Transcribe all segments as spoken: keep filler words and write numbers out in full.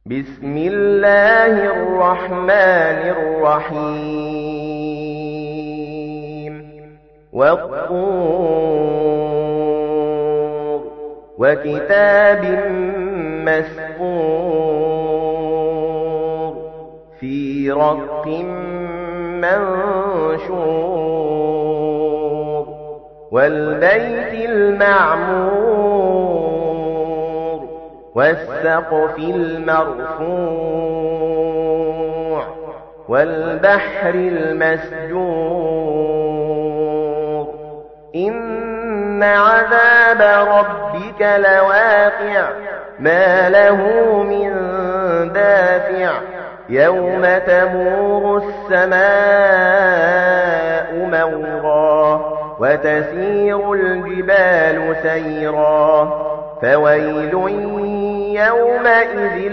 بسم الله الرحمن الرحيم والطور وكتاب مسطور في رق منشور والبيت المعمور والسقف المرفوع والبحر المسجور إن عذاب ربك لواقع ما له من دافع يوم تمور السماء مورا وتسير الجبال سيرا فويل يومئذ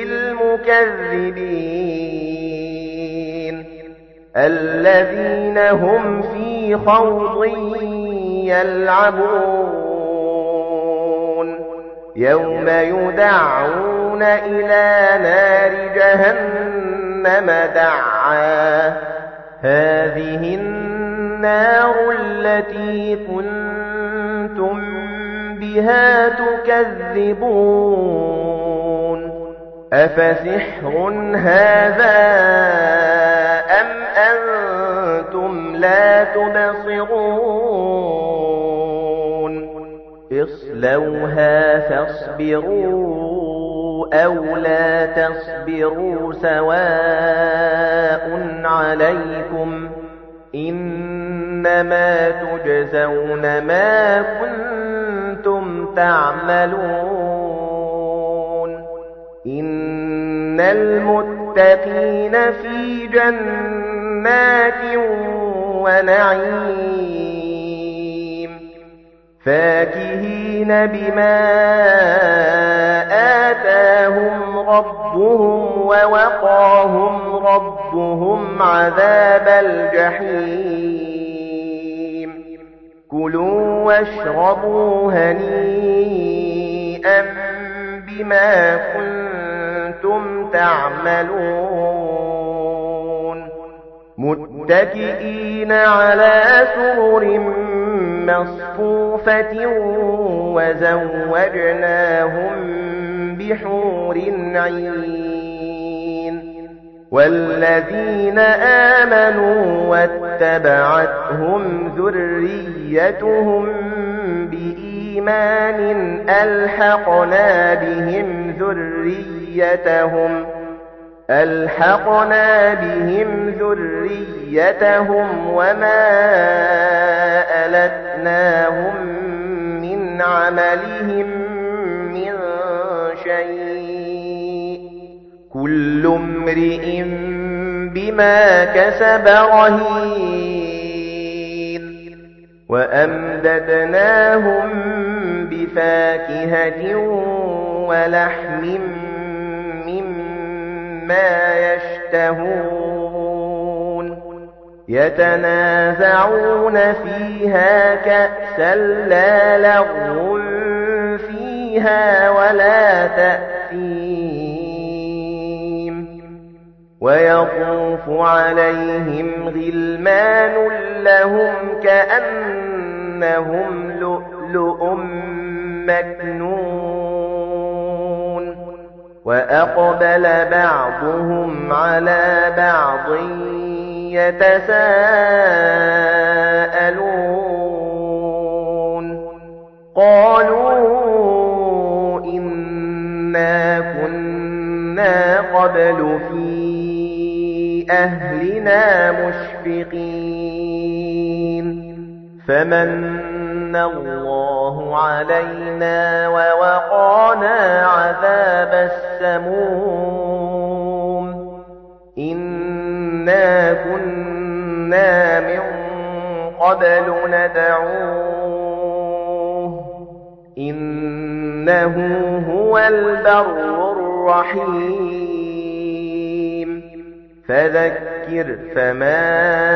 للمكذبين الذين هم في خوض يلعبون يوم يدعون إلى نار جهنم دعا هذه النار التي كنتم بها تكذبون أفسحر هذا أم أنتم لا تبصرون اصلوها فاصبروا أو لا تصبروا سواء عليكم إنما تجزون ما كنتم تعملون إن المتقين في جنات ونعيم فاكهين بما آتاهم ربهم ووقاهم ربهم عذاب الجحيم كلوا واشربوا هنيئا بما كنتم تعملون متكئين على سرر مصفوفة وزوجناهم بحور عين والذين آمنوا واتبعتهم ذريتهم بإيمان ألحقنا بهم ذريتهم ألحقنا بهم ذريتهم وما ألتناهم من عملهم من شيء كل امرئ بما كسب رهين وأمددناهم بفاكهة ولحم مما يشتهون يتنازعون فيها كأسا لا لغو فيها ولا تأثيم ويطوف عليهم غلمان لهم كأنهم لؤلؤ مكنون وأقبل بعضهم على بعض يتساءلون قالوا إنا كنا قبل في أهلنا مشفقين فمن الله علينا ووقانا عذاب السموم إنا كنا من قبل ندعوه إنه هو البر الرحيم فذكر فما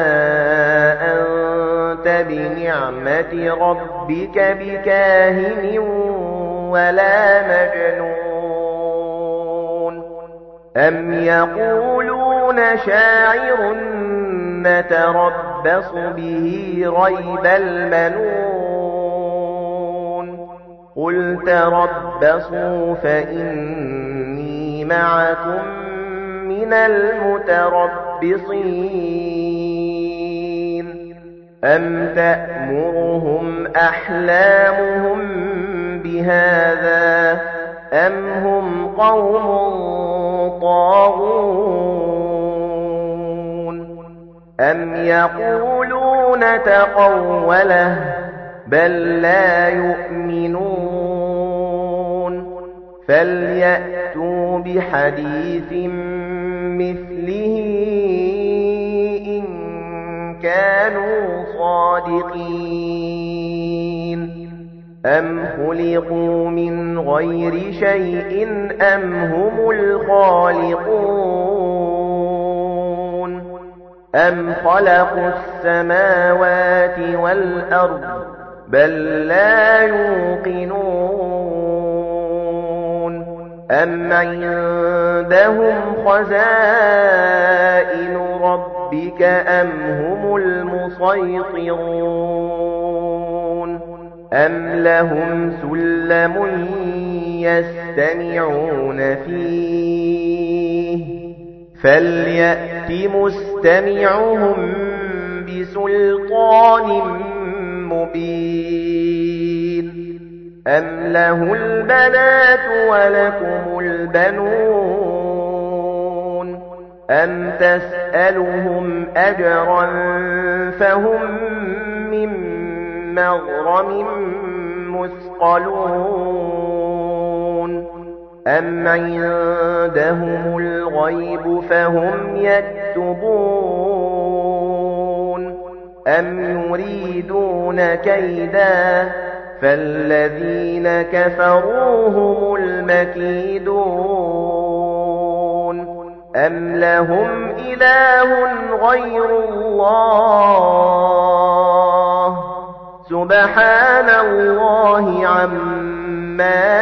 أنت بنعمة ربك بكاهن ولا مجنون أَمْ يَقُولُونَ شَاعِرٌ نَتَرَبَّصُ بِهِ رَيْبَ الْمَنُونِ قُلْ تَرَبَّصُوا فَإِنِّي مَعَكُمْ مِنَ الْمُتَرَبِّصِينَ أَمْ تَأْمُرُهُمْ أَحْلَامُهُمْ بِهَذَا أَمْ هُمْ قَوْمٌ طَاغُونَ أَمْ يَقُولُونَ تَقَوَّلَهُ بَل لَّا يُؤْمِنُونَ فَلْيَأْتُوا بِحَدِيثٍ مِّثْلِهِ إِن كَانُوا صَادِقِينَ أَمْ خُلِقُوا مِنْ غَيْرِ شَيْءٍ أَمْ هُمُ الْخَالِقُونَ أَمْ خَلَقُوا السَّمَاوَاتِ وَالْأَرْضَ بَل لَّا يُوقِنُونَ أَمْ عِندَهُمْ خَزَائِنُ رَبِّكَ أَمْ هُمُ الْمُصَيْطِرُونَ أَمْ لَهُمْ سُلَّمٌ يَسْتَمِعُونَ فِيهِ فَلْيَأْتِ مُسْتَمِعُهُم بِسُلْطَانٍ مُّبِينٍ أَمْ لَهُ الْبَنَاتُ وَلَكُمُ الْبَنُونَ أَمْ تَسْأَلُهُمْ أَجْرًا فَهُمْ مِن مَّغْرَمٍ مُّثْقَلُونَ أَمْ عِندَهُمُ الْغَيْبُ فَهُمْ يَكْتُبُونَ أَمْ يُرِيدُونَ كَيْدًا فَالَّذِينَ كَفَرُوا هُمُ الْمَكِيدُونَ أَمْ لَهُمْ إِلَٰهٌ غَيْرُ اللَّهِ سُبْحَانَ اللَّهِ عَمَّا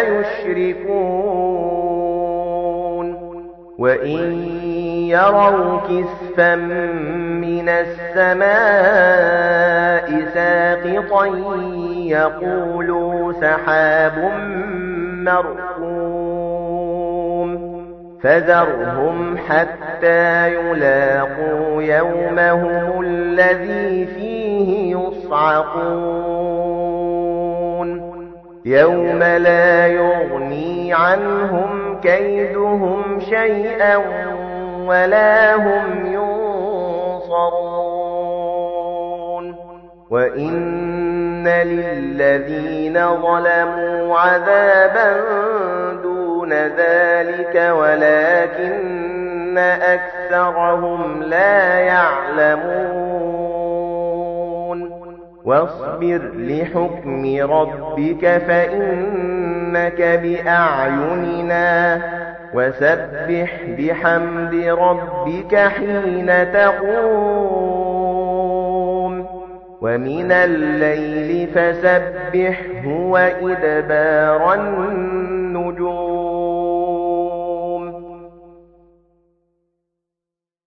يُشْرِكُونَ وَإِن يَرَوْا كِسْفًا مِّنَ السَّمَاءِ سَاقِطًا يَقُولُوا سَحَابٌ مَّرْكُومٌ فَذَرْهُمْ حَتَّىٰ يُلَاقُوا يَوْمَهُمُ الَّذِي فِيهِ يُصْعَقُونَ يَوْمَ لَا يُغْنِي عَنْهُمْ كَيْدُهُمْ شَيْئًا وَلَا هُمْ يُنصَرُونَ وَإِنَّ لِلَّذِينَ ظَلَمُوا عَذَابًا دُونَ ذَلِكَ وَلَكِنَّ أَكْثَرَهُمْ لَا يَعْلَمُونَ وَاصْبِرْ لِحُكْمِ رَبِّكَ فَإِنَّكَ بِأَعْيُنِنَا وَسَبِّحْ بِحَمْدِ رَبِّكَ حِينَ تَقُومُ وَمِنَ اللَّيْلِ فَسَبِّحْهُ وَإِدْبَارَ النُّجُومِ